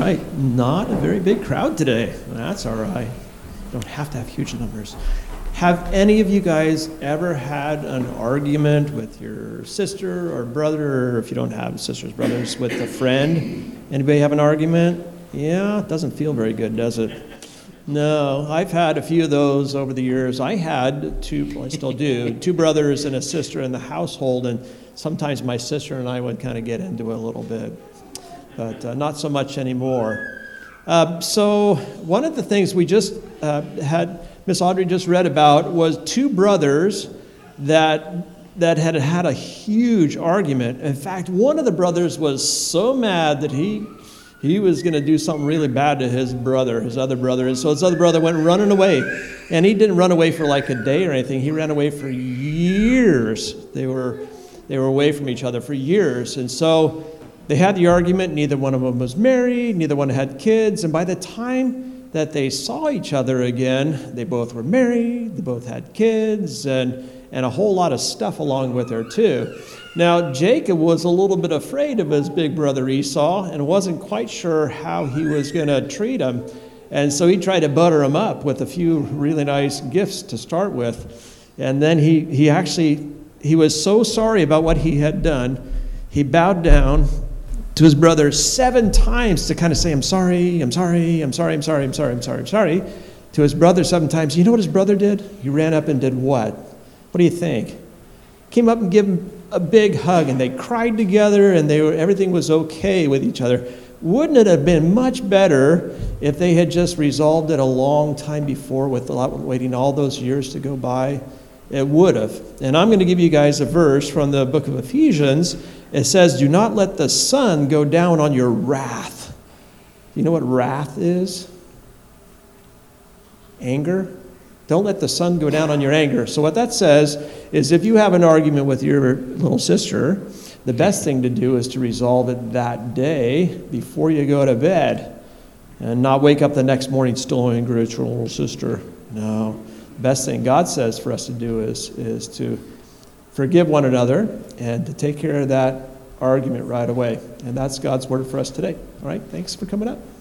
right, not a very big crowd today. That's all right. Don't have to have huge numbers. Have any of you guys ever had an argument with your sister or brother, or if you don't have sisters, brothers, with a friend? Anybody have an argument? Yeah, it doesn't feel very good, does it? No, I've had a few of those over the years. I had I still do, two brothers and a sister in the household, and sometimes my sister and I would kind of get into it a little bit, but not so much anymore. So one of the things we just had, Miss Audrey just read about, was two brothers that had a huge argument. In fact, one of the brothers was so mad that he was going to do something really bad to his other brother. And so his other brother went running away. And he didn't run away for like a day or anything. He ran away for years. They were away from each other for years. And so they had the argument. Neither one of them was married. Neither one had kids. And by the time that they saw each other again, they both were married. They both had kids and a whole lot of stuff along with her too. Now, Jacob was a little bit afraid of his big brother Esau and wasn't quite sure how he was going to treat him. And so he tried to butter him up with a few really nice gifts to start with. And then he was so sorry about what he had done, he bowed down to his brother 7 times to kind of say, I'm sorry, I'm sorry, I'm sorry, I'm sorry, I'm sorry, I'm sorry, I'm sorry, to his brother 7 times. You know what his brother did? He ran up and did what? What do you think? Came up and gave him a big hug, and they cried together, and everything was okay with each other. Wouldn't it have been much better if they had just resolved it a long time before without waiting all those years to go by? It would have. And I'm going to give you guys a verse from the book of Ephesians. It says, do not let the sun go down on your wrath. You know what wrath is? Anger. Don't let the sun go down on your anger. So what that says is if you have an argument with your little sister, the best thing to do is to resolve it that day before you go to bed and not wake up the next morning still angry at your little sister. No. The best thing God says for us to do is to forgive one another and to take care of that argument right away. And that's God's word for us today. All right, thanks for coming up.